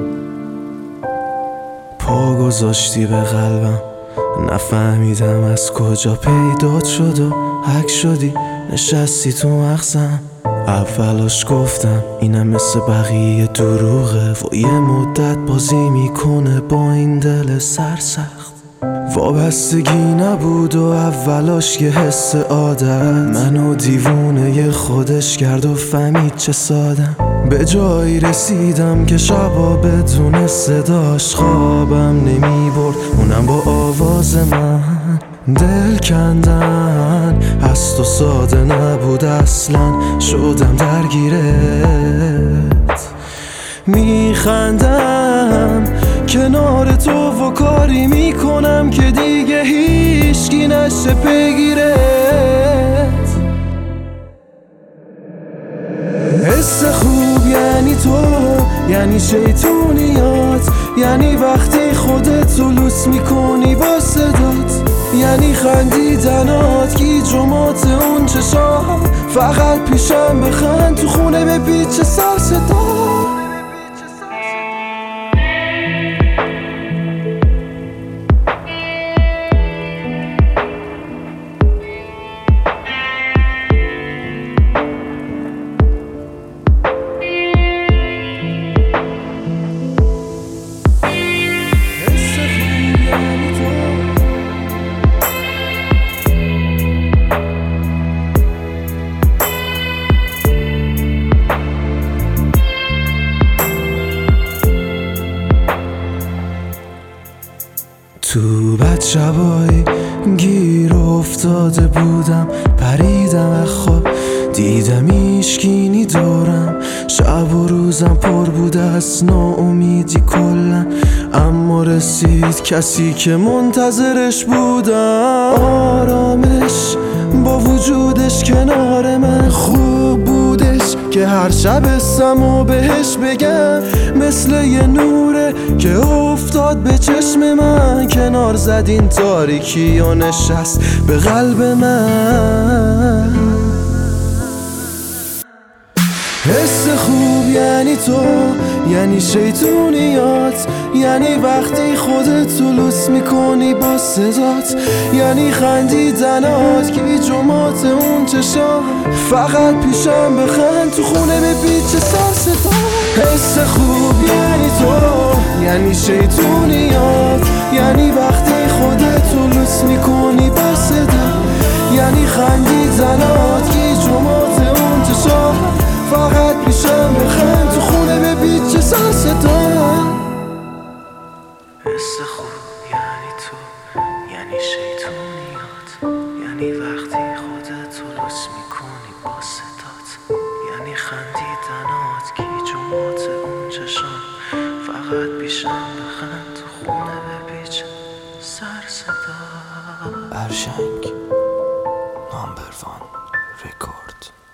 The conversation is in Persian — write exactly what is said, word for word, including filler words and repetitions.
پا گذاشتی به قلبم، نفهمیدم از کجا پیدات شد و حک شدی نشستی تو مغزم. اولاش گفتم اینم مثل بقیه دروغه و یه مدت بازی میکنه با این دل سرسخت. وابستگی نبود و اولاش یه حس عادت منو دیوونه خودش کرد و فهمید چه سادم. به جایی رسیدم که شبا بدون صداش خوابم نمی برد، اونم با آواز من. دل کندن هست و ساده نبود اصلا، شدم درگیرت. میخندم کنار تو و کاری میکنم که دیگه هیچکی نشه پیگیرت. حس خوب یعنی تو، یعنی شیطونیات، یعنی وقتی خودت رو لوس میکنی با صدات، یعنی خندیدنات گیج و مات اون چشا. فقط پیشم بخند تو خونه به پیچ سر صدا. تو بد شبایی گیر افتاده بودم، پریدم از خواب دیدم ایشگینی دورم. شب و روزم پر بود از ناامیدی کلن، اما رسید کسی که منتظرش بودم. آرامش با وجودش کنار من، خوب بودش که هر شب اسمو بهش بگم. مثل یه نوره که افتاد به چشم من، کنار زد این تاریکی و نشست به قلب من. حس خوب یعنی تو، یعنی شیطونیات، یعنی وقتی خودت رو لوس میکنی با صدات، یعنی خندیدنات گیج و مات اون چشا. فقط پیشم بخند تو خونه به پیچ سر صدا. حس خوب یعنی تو، یعنی شیطونیات، یعنی وقتی خودت رو لوس میکنی با صدات، یعنی خندیدنات گیج و مات اون چشا. فقط پیشم بخند تو خونه به پیچ سر صدا. حس خوب یعنی تو، یعنی شیطونیات، یعنی وقتی خودت رو لوس میکنی با صدات، یعنی خندیدنات گیج و مات اون چشام. فقط پیشم بخند تو خونه به پیچ سر صدا. برشنگ نامبر وان رکورد.